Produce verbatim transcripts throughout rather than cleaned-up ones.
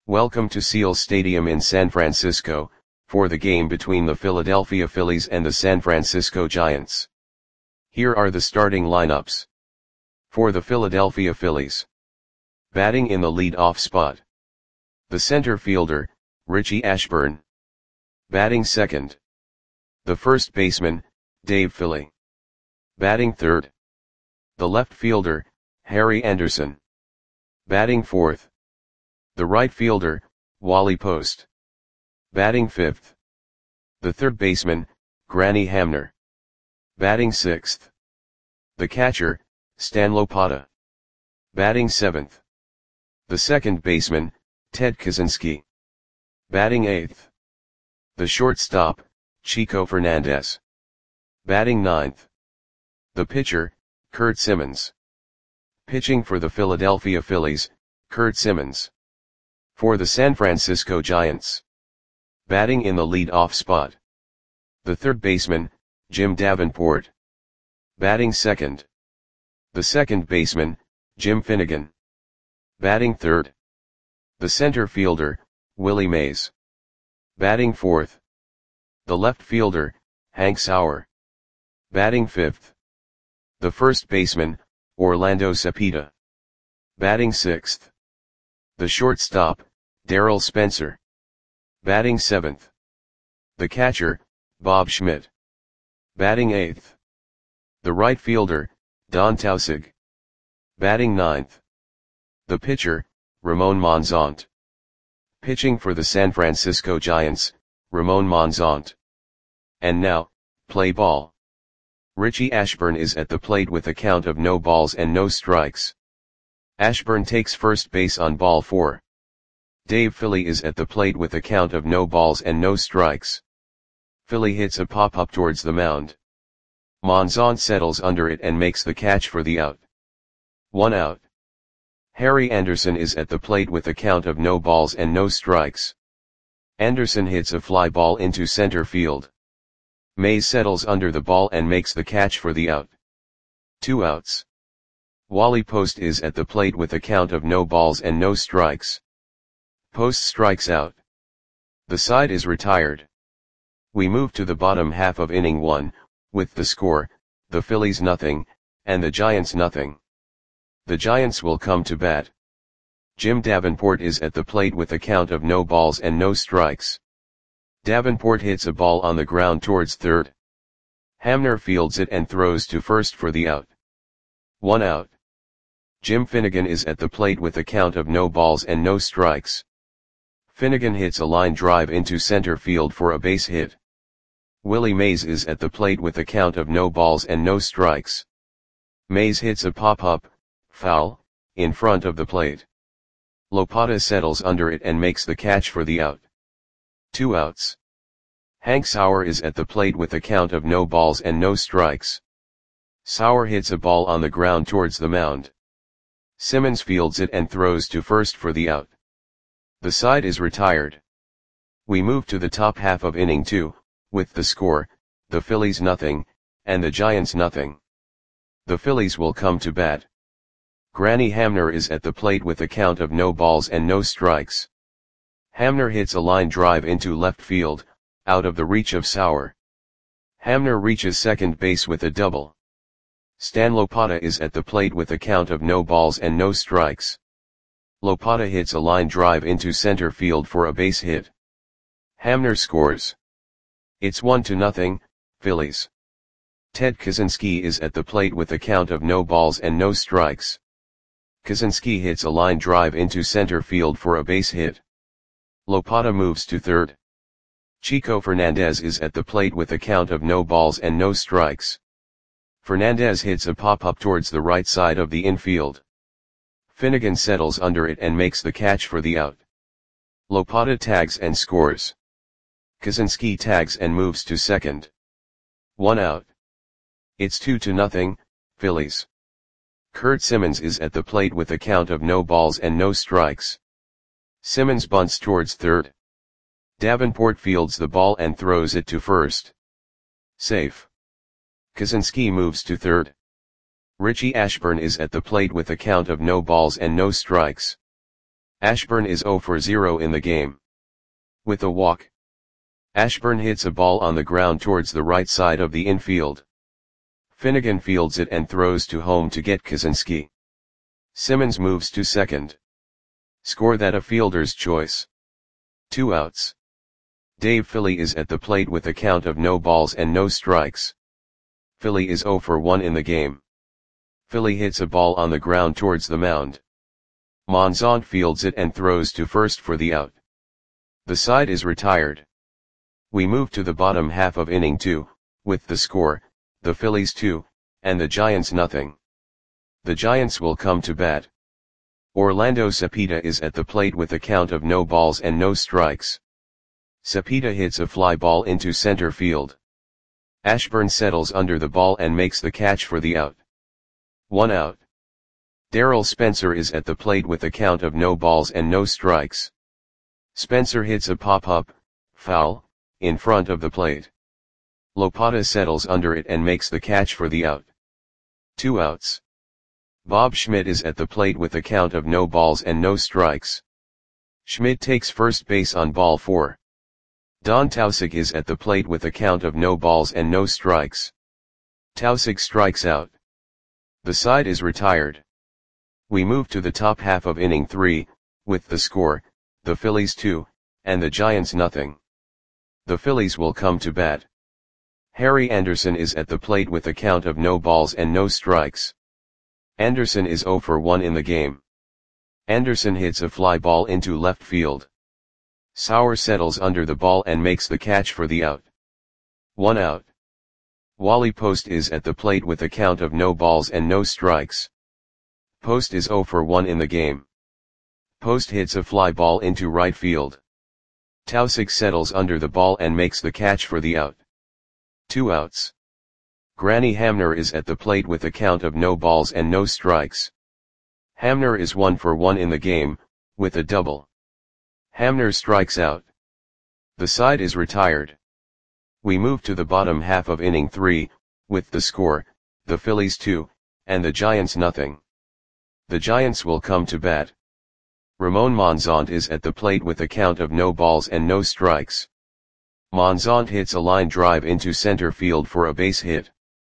Welcome to Seals Stadium in San Francisco, for the game between the Philadelphia Phillies and the San Francisco Giants. Here are the starting lineups. For the Philadelphia Phillies. Batting in the lead-off spot. The center fielder, Richie Ashburn. Batting second. The first baseman, Dave Philly. Batting third. The left fielder, Harry Anderson. Batting fourth. The right fielder, Wally Post. Batting fifth. The third baseman, Granny Hamner. Batting sixth. The catcher, Stan Lopata. Batting seventh. The second baseman, Ted Kaczynski. Batting eighth. The shortstop, Chico Fernandez. Batting ninth. The pitcher, Curt Simmons. Pitching for the Philadelphia Phillies, Curt Simmons. For the San Francisco Giants. Batting in the lead-off spot. The third baseman, Jim Davenport. Batting second. The second baseman, Jim Finnegan. Batting third. The center fielder, Willie Mays. Batting fourth. The left fielder, Hank Sauer. Batting fifth. The first baseman, Orlando Cepeda. Batting sixth. The shortstop, Darryl Spencer. Batting seventh. The catcher, Bob Schmidt. Batting eighth. The right fielder, Don Tausig. Batting ninth. The pitcher, Ramon Monzont. Pitching for the San Francisco Giants, Ramon Monzont. And now, play ball. Richie Ashburn is at the plate with a count of no balls and no strikes. Ashburn takes first base on ball four. Dave Philly is at the plate with a count of no balls and no strikes. Philly hits a pop-up towards the mound. Monzont settles under it and makes the catch for the out. One out. Harry Anderson is at the plate with a count of no balls and no strikes. Anderson hits a fly ball into center field. Mays settles under the ball and makes the catch for the out. Two outs. Wally Post is at the plate with a count of no balls and no strikes. Post strikes out. The side is retired. We move to the bottom half of inning one, with the score, the Phillies nothing, and the Giants nothing. The Giants will come to bat. Jim Davenport is at the plate with a count of no balls and no strikes. Davenport hits a ball on the ground towards third. Hamner fields it and throws to first for the out. One out. Jim Finnegan is at the plate with a count of no balls and no strikes. Finnegan hits a line drive into center field for a base hit. Willie Mays is at the plate with a count of no balls and no strikes. Mays hits a pop-up, foul, in front of the plate. Lopata settles under it and makes the catch for the out. Two outs. Hank Sauer is at the plate with a count of no balls and no strikes. Sauer hits a ball on the ground towards the mound. Simmons fields it and throws to first for the out. The side is retired. We move to the top half of inning two, with the score, the Phillies nothing, and the Giants nothing. The Phillies will come to bat. Granny Hamner is at the plate with a count of no balls and no strikes. Hamner hits a line drive into left field, out of the reach of Sauer. Hamner reaches second base with a double. Stan Lopata is at the plate with a count of no balls and no strikes. Lopata hits a line drive into center field for a base hit. Hamner scores. It's one to nothing, Phillies. Ted Kaczynski is at the plate with a count of no balls and no strikes. Kaczynski hits a line drive into center field for a base hit. Lopata moves to third. Chico Fernandez is at the plate with a count of no balls and no strikes. Fernandez hits a pop-up towards the right side of the infield. Finnegan settles under it and makes the catch for the out. Lopata tags and scores. Kaczynski tags and moves to second. One out. It's two to nothing, Phillies. Curt Simmons is at the plate with a count of no balls and no strikes. Simmons bunts towards third. Davenport fields the ball and throws it to first. Safe. Kaczynski moves to third. Richie Ashburn is at the plate with a count of no balls and no strikes. Ashburn is zero for zero in the game. With a walk, Ashburn hits a ball on the ground towards the right side of the infield. Finnegan fields it and throws to home to get Kaczynski. Simmons moves to second. Score that a fielder's choice. Two outs. Dave Philly is at the plate with a count of no balls and no strikes. Philly is zero for one in the game. Philly hits a ball on the ground towards the mound. Monzont fields it and throws to first for the out. The side is retired. We move to the bottom half of inning two, with the score, the Phillies two, and the Giants nothing. The Giants will come to bat. Orlando Cepeda is at the plate with a count of no balls and no strikes. Cepeda hits a fly ball into center field. Ashburn settles under the ball and makes the catch for the out. One out. Darrell Spencer is at the plate with a count of no balls and no strikes. Spencer hits a pop-up, foul, in front of the plate. Lopata settles under it and makes the catch for the out. Two outs. Bob Schmidt is at the plate with a count of no balls and no strikes. Schmidt takes first base on ball four. Don Tausig is at the plate with a count of no balls and no strikes. Tausig strikes out. The side is retired. We move to the top half of inning three, with the score, the Phillies two, and the Giants nothing. The Phillies will come to bat. Harry Anderson is at the plate with a count of no balls and no strikes. Anderson is zero for one in the game. Anderson hits a fly ball into left field. Sauer settles under the ball and makes the catch for the out. One out. Wally Post is at the plate with a count of no balls and no strikes. Post is zero for one in the game. Post hits a fly ball into right field. Tausig settles under the ball and makes the catch for the out. Two outs. Granny Hamner is at the plate with a count of no balls and no strikes. Hamner is one for one in the game, with a double. Hamner strikes out. The side is retired. We move to the bottom half of inning three, with the score, the Phillies two, and the Giants nothing. The Giants will come to bat. Ramon Monzont is at the plate with a count of no balls and no strikes. Monzont hits a line drive into center field for a base hit.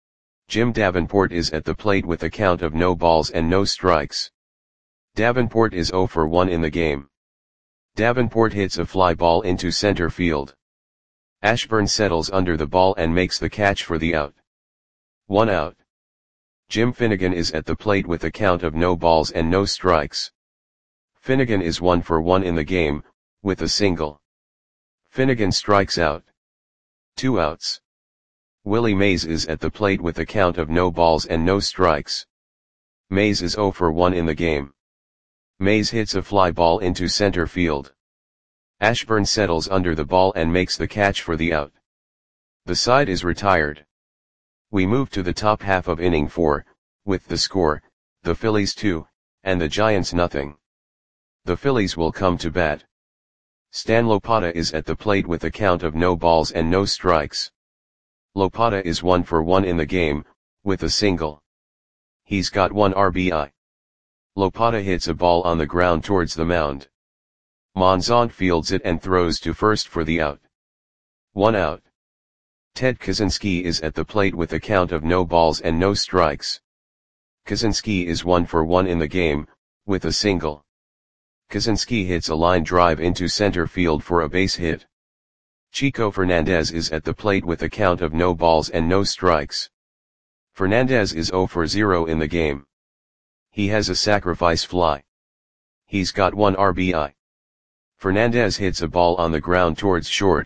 Jim Davenport is at the plate with a count of no balls and no strikes. Davenport is zero for one in the game. Davenport hits a fly ball into center field. Ashburn settles under the ball and makes the catch for the out. One out. Jim Finnegan is at the plate with a count of no balls and no strikes. Finnegan is one for one in the game, with a single. Finnegan strikes out. Two outs. Willie Mays is at the plate with a count of no balls and no strikes. Mays is zero for one in the game. Mays hits a fly ball into center field. Ashburn settles under the ball and makes the catch for the out. The side is retired. We move to the top half of inning four, with the score, the Phillies two, and the Giants nothing. The Phillies will come to bat. Stan Lopata is at the plate with a count of no balls and no strikes. Lopata is one for one in the game, with a single. He's got one R B I. Lopata hits a ball on the ground towards the mound. Monzont fields it and throws to first for the out. One out. Ted Kaczynski is at the plate with a count of no balls and no strikes. Kaczynski is one for one in the game, with a single. Kaczynski hits a line drive into center field for a base hit. Chico Fernandez is at the plate with a count of no balls and no strikes. Fernandez is zero for zero in the game. He has a sacrifice fly. He's got one R B I. Fernandez hits a ball on the ground towards short.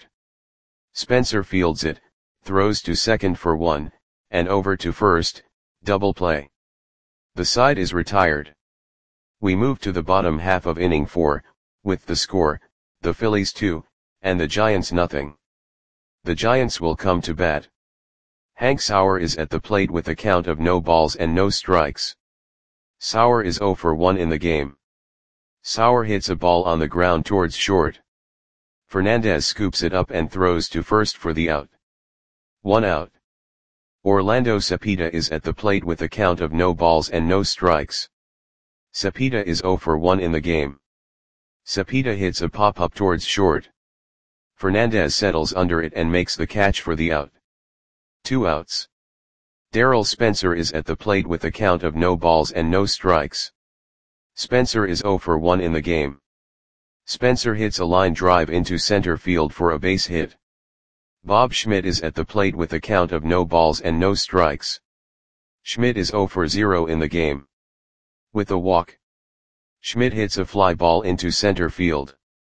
Spencer fields it, throws to second for one, and over to first, double play. The side is retired. We move to the bottom half of inning four, with the score, the Phillies two, and the Giants nothing. The Giants will come to bat. Hank Sauer is at the plate with a count of no balls and no strikes. Sauer is zero for one in the game. Sauer hits a ball on the ground towards short. Fernandez scoops it up and throws to first for the out. One out. Orlando Cepeda is at the plate with a count of no balls and no strikes. Cepeda is zero for one in the game. Cepeda hits a pop-up towards short. Fernandez settles under it and makes the catch for the out. Two outs. Darrell Spencer is at the plate with a count of no balls and no strikes. Spencer is zero for one in the game. Spencer hits a line drive into center field for a base hit. Bob Schmidt is at the plate with a count of no balls and no strikes. Schmidt is zero for zero in the game. With a walk, Schmidt hits a fly ball into center field.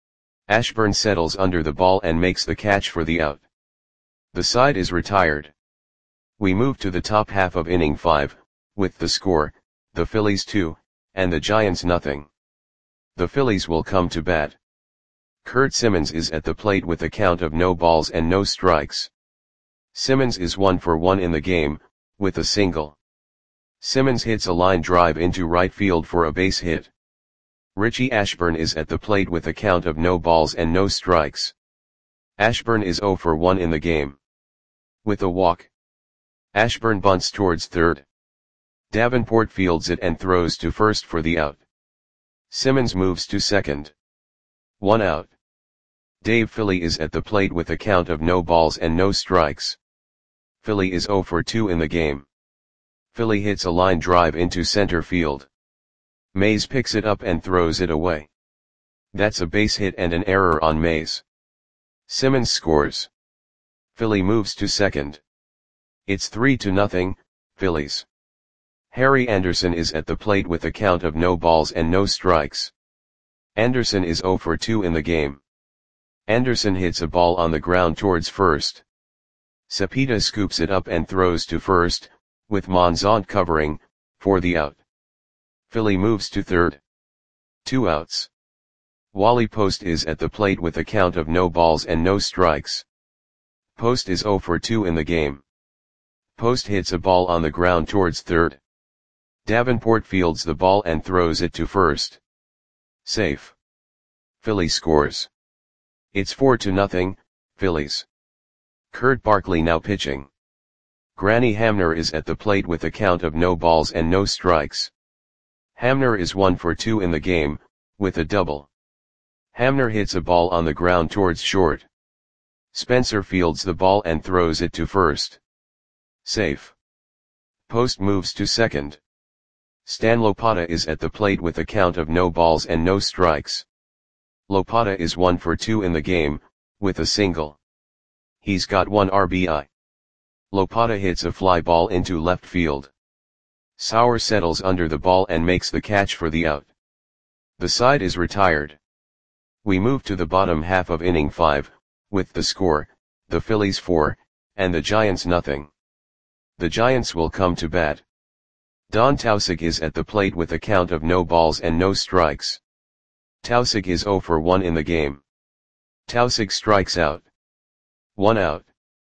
Ashburn settles under the ball and makes the catch for the out. The side is retired. We move to the top half of inning five, with the score, the Phillies two, and the Giants nothing. The Phillies will come to bat. Kurt Simmons is at the plate with a count of no balls and no strikes. Simmons is one for one in the game, with a single. Simmons hits a line drive into right field for a base hit. Richie Ashburn is at the plate with a count of no balls and no strikes. Ashburn is zero for one in the game. With a walk, Ashburn bunts towards third. Davenport fields it and throws to first for the out. Simmons moves to second. One out. Dave Philly is at the plate with a count of no balls and no strikes. Philly is zero for two in the game. Philly hits a line drive into center field. Mays picks it up and throws it away. That's a base hit and an error on Mays. Simmons scores. Philly moves to second. It's three to nothing, Phillies. Harry Anderson is at the plate with a count of no balls and no strikes. Anderson is zero for two in the game. Anderson hits a ball on the ground towards first. Cepeda scoops it up and throws to first, with Monzont covering, for the out. Philly moves to third. Two outs. Wally Post is at the plate with a count of no balls and no strikes. Post is zero for two in the game. Post hits a ball on the ground towards third. Davenport fields the ball and throws it to first. Safe. Philly scores. It's four to nothing, Phillies. Kurt Barkley now pitching. Granny Hamner is at the plate with a count of no balls and no strikes. Hamner is one for two in the game, with a double. Hamner hits a ball on the ground towards short. Spencer fields the ball and throws it to first. Safe. Post moves to second. Stan Lopata is at the plate with a count of no balls and no strikes. Lopata is one for two in the game, with a single. He's got one R B I. Lopata hits a fly ball into left field. Sauer settles under the ball and makes the catch for the out. The side is retired. We move to the bottom half of inning five, with the score, the Phillies four, and the Giants nothing. The Giants will come to bat. Don Tausig is at the plate with a count of no balls and no strikes. Tausig is zero for one in the game. Tausig strikes out. One out.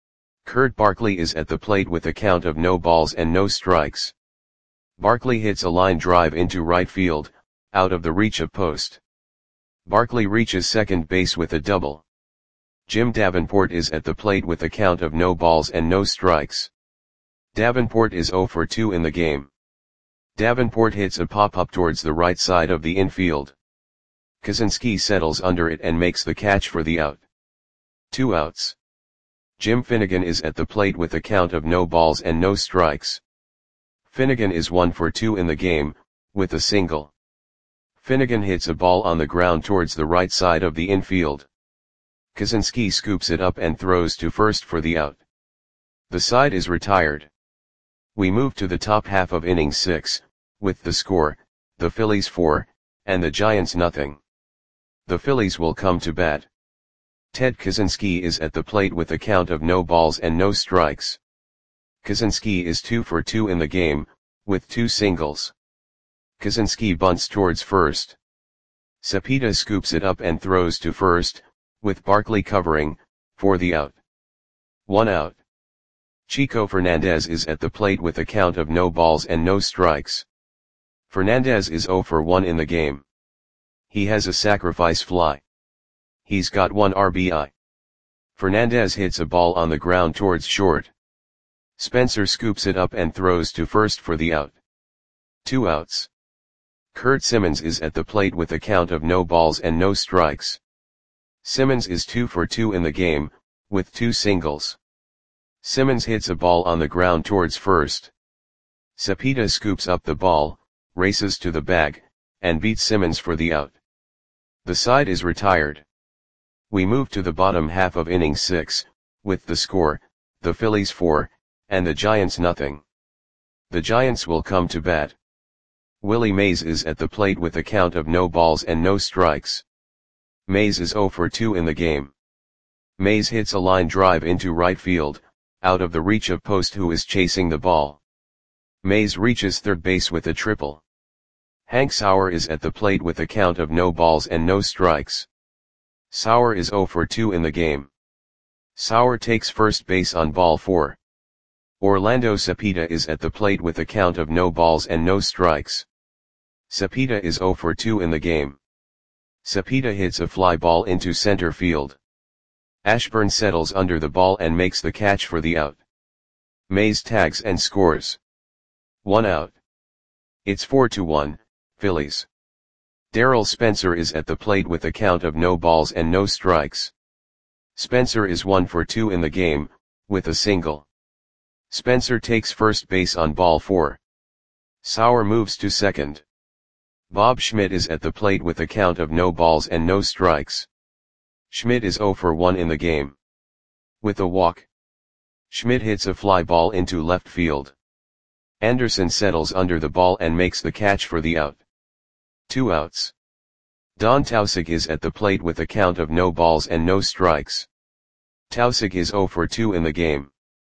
Kurt Barkley is at the plate with a count of no balls and no strikes. Barkley hits a line drive into right field, out of the reach of Post. Barkley reaches second base with a double. Jim Davenport is at the plate with a count of no balls and no strikes. Davenport is zero for two in the game. Davenport hits a pop-up towards the right side of the infield. Kaczynski settles under it and makes the catch for the out. Two outs. Jim Finnegan is at the plate with a count of no balls and no strikes. Finnegan is one for two in the game, with a single. Finnegan hits a ball on the ground towards the right side of the infield. Kaczynski scoops it up and throws to first for the out. The side is retired. We move to the top half of inning six, with the score, the Phillies four, and the Giants nothing. The Phillies will come to bat. Ted Kaczynski is at the plate with a count of no balls and no strikes. Kaczynski is two for two in the game, with two singles. Kaczynski bunts towards first. Cepeda scoops it up and throws to first, with Barkley covering, for the out. One out. Chico Fernandez is at the plate with a count of no balls and no strikes. Fernandez is zero for one in the game. He has a sacrifice fly. He's got one R B I. Fernandez hits a ball on the ground towards short. Spencer scoops it up and throws to first for the out. Two outs. Kurt Simmons is at the plate with a count of no balls and no strikes. Simmons is two for two in the game, with two singles. Simmons hits a ball on the ground towards first. Cepeda scoops up the ball, races to the bag, and beats Simmons for the out. The side is retired. We move to the bottom half of inning six, with the score, the Phillies four, and the Giants nothing. The Giants will come to bat. Willie Mays is at the plate with a count of no balls and no strikes. Mays is oh for two in the game. Mays hits a line drive into right field, out of the reach of Post, who is chasing the ball. Mays reaches third base with a triple. Hank Sauer is at the plate with a count of no balls and no strikes. Sauer is oh for two in the game. Sauer takes first base on ball four. Orlando Cepeda is at the plate with a count of no balls and no strikes. Cepeda is oh for two in the game. Cepeda hits a fly ball into center field. Ashburn settles under the ball and makes the catch for the out. Mays tags and scores. One out. It's four to one, Phillies. Darryl Spencer is at the plate with a count of no balls and no strikes. Spencer is one for two in the game, with a single. Spencer takes first base on ball four. Sauer moves to second. Bob Schmidt is at the plate with a count of no balls and no strikes. Schmidt is oh for one in the game. With a walk. Schmidt hits a fly ball into left field. Anderson settles under the ball and makes the catch for the out. Two outs. Don Tausig is at the plate with a count of no balls and no strikes. Tausig is oh for two in the game.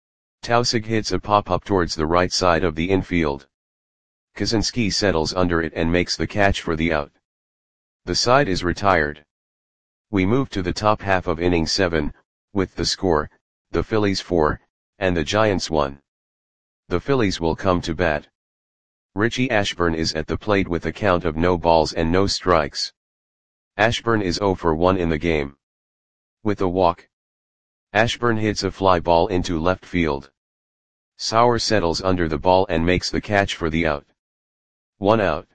Tausig hits a pop-up towards the right side of the infield. Kaczynski settles under it and makes the catch for the out. The side is retired. We move to the top half of inning seven, with the score, the Phillies four, and the Giants one. The Phillies will come to bat. Richie Ashburn is at the plate with a count of no balls and no strikes. Ashburn is oh for one in the game. With a walk. Ashburn hits a fly ball into left field. Sauer settles under the ball and makes the catch for the out. One out.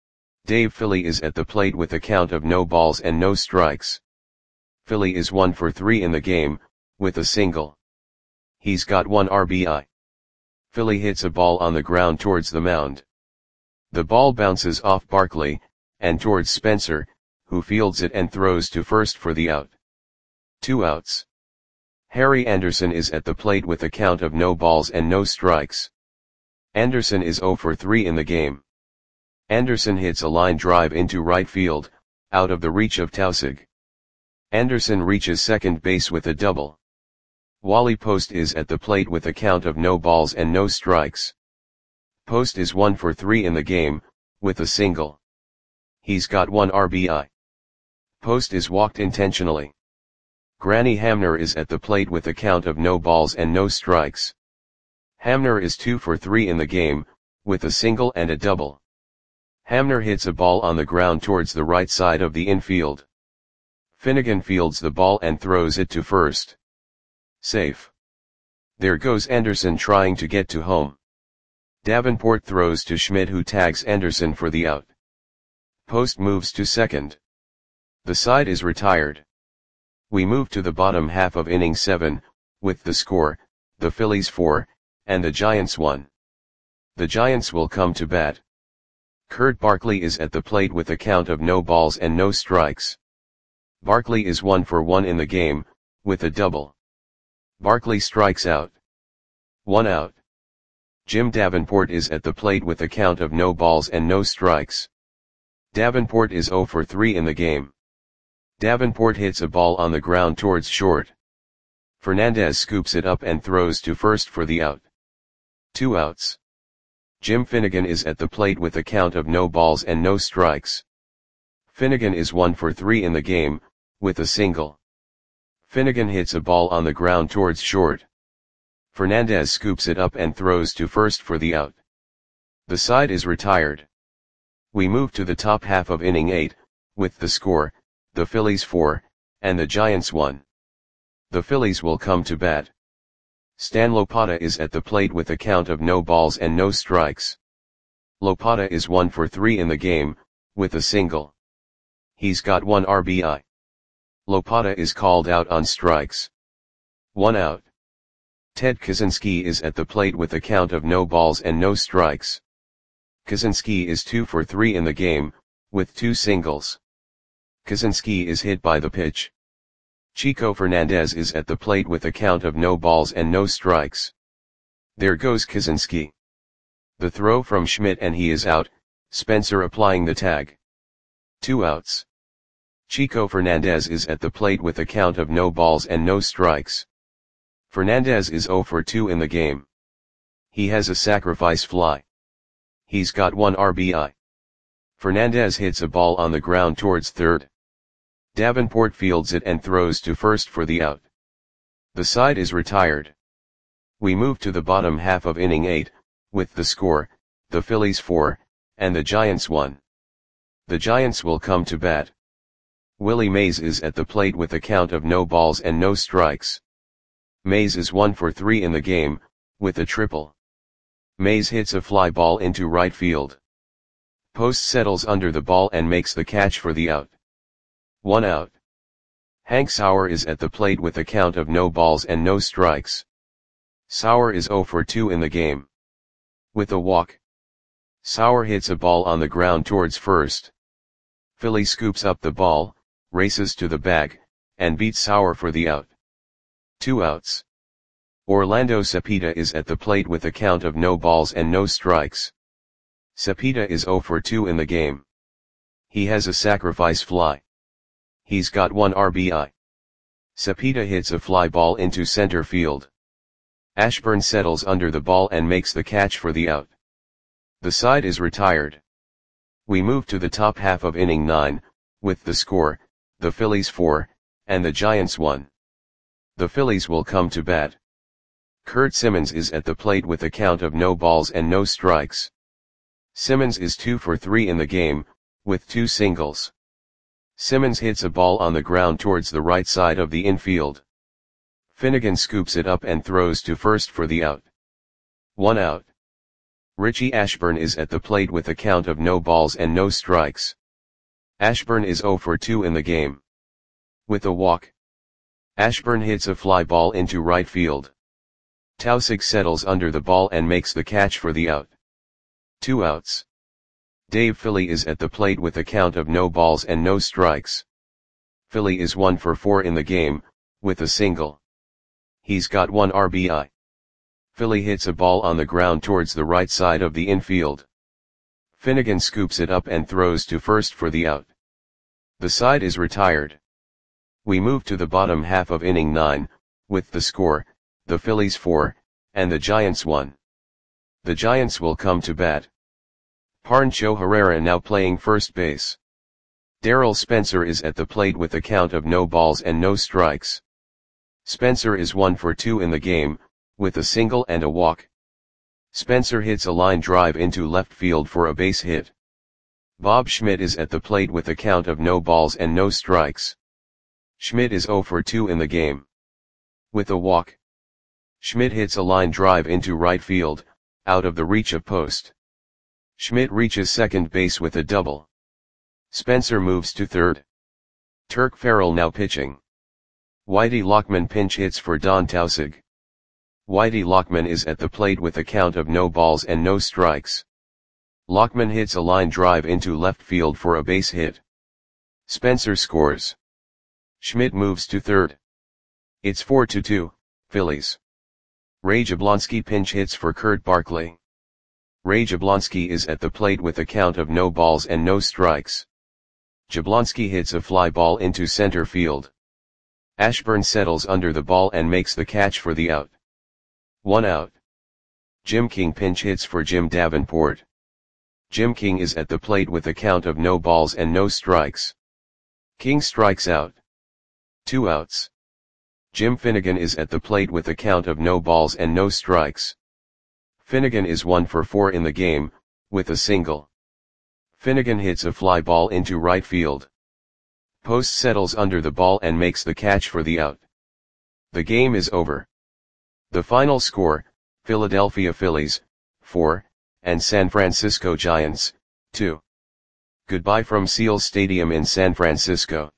Dave Philly is at the plate with a count of no balls and no strikes. Philly is one for three in the game, with a single. He's got one R B I. Philly hits a ball on the ground towards the mound. The ball bounces off Barkley, and towards Spencer, who fields it and throws to first for the out. Two outs. Harry Anderson is at the plate with a count of no balls and no strikes. Anderson is oh for three in the game. Anderson hits a line drive into right field, out of the reach of Tausig. Anderson reaches second base with a double. Wally Post is at the plate with a count of no balls and no strikes. Post is one for three in the game, with a single. He's got one R B I. Post is walked intentionally. Granny Hamner is at the plate with a count of no balls and no strikes. Hamner is two for three in the game, with a single and a double. Hamner hits a ball on the ground towards the right side of the infield. Finnegan fields the ball and throws it to first. Safe. There goes Anderson trying to get to home. Davenport throws to Schmidt, who tags Anderson for the out. Post moves to second. The side is retired. We move to the bottom half of inning seven, with the score, the Phillies four, and the Giants one. The Giants will come to bat. Kurt Barkley is at the plate with a count of no balls and no strikes. Barkley is one for one in the game, with a double. Barkley strikes out. One out. Jim Davenport is at the plate with a count of no balls and no strikes. Davenport is oh for three in the game. Davenport hits a ball on the ground towards short. Fernandez scoops it up and throws to first for the out. Two outs. Jim Finnegan is at the plate with a count of no balls and no strikes. Finnegan is one for three in the game, with a single. Finnegan hits a ball on the ground towards short. Fernandez scoops it up and throws to first for the out. The side is retired. We move to the top half of inning eight, with the score, the Phillies four, and the Giants one. The Phillies will come to bat. Stan Lopata is at the plate with a count of no balls and no strikes. Lopata is one for three in the game, with a single. He's got one R B I. Lopata is called out on strikes. One out. Ted Kaczynski is at the plate with a count of no balls and no strikes. Kaczynski is two for three in the game, with two singles. Kaczynski is hit by the pitch. Chico Fernandez is at the plate with a count of no balls and no strikes. There goes Kaczynski. The throw from Schmidt and he is out, Spencer applying the tag. Two outs. Chico Fernandez is at the plate with a count of no balls and no strikes. Fernandez is zero for two in the game. He has a sacrifice fly. He's got one R B I. Fernandez hits a ball on the ground towards third. Davenport fields it and throws to first for the out. The side is retired. We move to the bottom half of inning eight, with the score, the Phillies four, and the Giants one. The Giants will come to bat. Willie Mays is at the plate with a count of no balls and no strikes. Mays is one for three in the game, with a triple. Mays hits a fly ball into right field. Post settles under the ball and makes the catch for the out. One out. Hank Sauer is at the plate with a count of no balls and no strikes. Sauer is zero for two in the game. With a walk. Sauer hits a ball on the ground towards first. Philly scoops up the ball, races to the bag, and beats Sauer for the out. Two outs. Orlando Cepeda is at the plate with a count of no balls and no strikes. Cepeda is zero for two in the game. He has a sacrifice fly. He's got one R B I. Cepeda hits a fly ball into center field. Ashburn settles under the ball and makes the catch for the out. The side is retired. We move to the top half of inning nine, with the score, the Phillies four, and the Giants one. The Phillies will come to bat. Kurt Simmons is at the plate with a count of no balls and no strikes. Simmons is two for three in the game, with two singles. Simmons hits a ball on the ground towards the right side of the infield. Finnegan scoops it up and throws to first for the out. One out. Richie Ashburn is at the plate with a count of no balls and no strikes. Ashburn is zero for two in the game. With a walk. Ashburn hits a fly ball into right field. Tausig settles under the ball and makes the catch for the out. Two outs. Dave Philly is at the plate with a count of no balls and no strikes. Philly is one for four in the game, with a single. He's got one R B I. Philly hits a ball on the ground towards the right side of the infield. Finnegan scoops it up and throws to first for the out. The side is retired. We move to the bottom half of inning nine, with the score, the Phillies four, and the Giants one. The Giants will come to bat. Pancho Herrera now playing first base. Darrell Spencer is at the plate with a count of no balls and no strikes. Spencer is one for two in the game, with a single and a walk. Spencer hits a line drive into left field for a base hit. Bob Schmidt is at the plate with a count of no balls and no strikes. Schmidt is zero for two in the game. With a walk. Schmidt hits a line drive into right field, out of the reach of post. Schmidt reaches second base with a double. Spencer moves to third. Turk Farrell now pitching. Whitey Lockman pinch hits for Don Tausig. Whitey Lockman is at the plate with a count of no balls and no strikes. Lockman hits a line drive into left field for a base hit. Spencer scores. Schmidt moves to third. It's four to two, Phillies. Ray Jablonski pinch hits for Kurt Barkley. Ray Jablonski is at the plate with a count of no balls and no strikes. Jablonski hits a fly ball into center field. Ashburn settles under the ball and makes the catch for the out. One out. Jim King pinch hits for Jim Davenport. Jim King is at the plate with a count of no balls and no strikes. King strikes out. Two outs. Jim Finnegan is at the plate with a count of no balls and no strikes. Finnegan is one for four in the game, with a single. Finnegan hits a fly ball into right field. Post settles under the ball and makes the catch for the out. The game is over. The final score, Philadelphia Phillies, four, and San Francisco Giants, two. Goodbye from Seals Stadium in San Francisco.